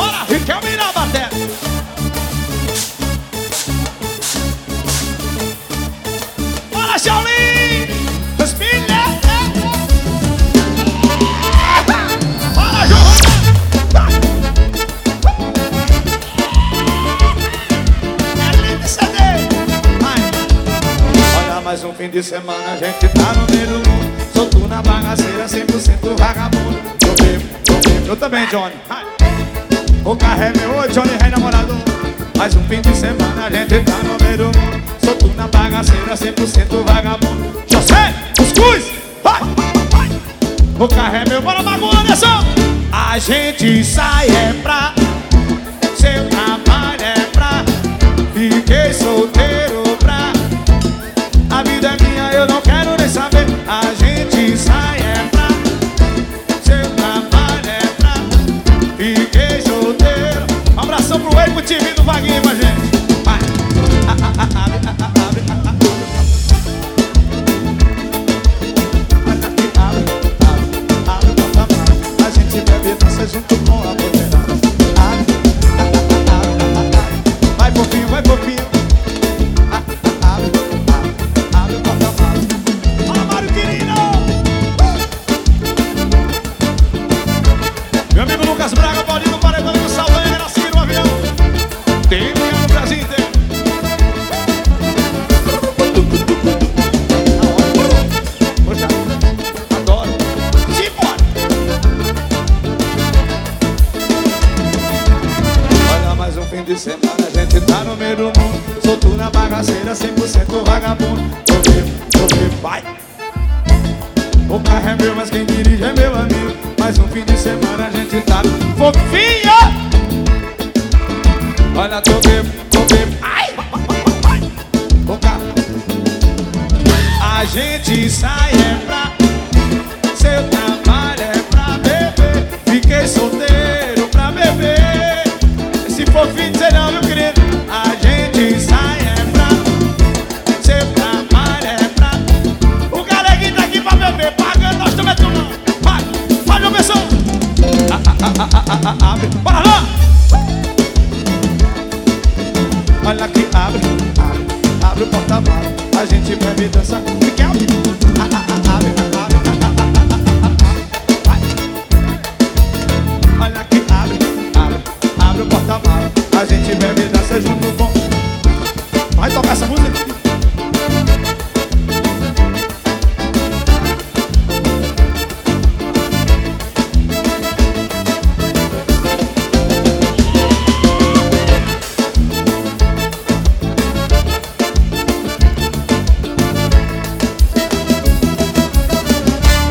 Bora, Riquelme na bateria. Bora, Shaolin. Respira. Bora, João. É lindo esse CD. Olha, mais um fim de semana, a gente tá no meio do mundo. Solto na bagaceira, 100% vagabundo. Eu também, Johnny. O carro é meu, ô Johnny, rei namorado. Mais um fim de semana, a gente tá no meio do mundo. Solto na bagaceira, 100% vagabundo. José, cuscuz, vai, vai. O carro é meu, bora Mago Anderson. A gente sai é pra, seu trabalho é pra. Fiquei solteiro pra, a vida é minha, eu não quero nem saber. A gente sai é pra, seu trabalho é pra. Fiquei solteiro. Um abração pro Ei, pro time do Vaguinho com a gente. Vai. A gente bebe e dança junto com a moderada. Vai fofinho, vai fofinho. Abre o porta-malas. Fala, Mário querido. Meu amigo Lucas Braga, Paulinho Paredão do Saldanha, era assim no avião. Tem mulher no Brasil inteiro. Poxa, adoro. Simbora. Olha, mais um fim de semana, a gente tá no meio do mundo. Solto na bagaceira, 100% vagabundo. Tô vivo, vai. O carro é meu, mas quem dirige é meu amigo. Mais um fim de semana, a gente tá fofinha. Olha, tô bebo, ai, o carro. A gente sai é pra, seu trabalho é pra beber. Fiquei solteiro pra beber. Se for fim de semana, meu querido. A gente sai é pra, seu trabalho é pra. O galeguinho tá aqui pra beber, pagando, nós também tomando. Vai, meu pessoal. Abre, bora lá. Olha que abre o porta-malas. A gente bebe e dança. Abre, vai. Olha que abre o porta-malas. A gente bebe e dança junto com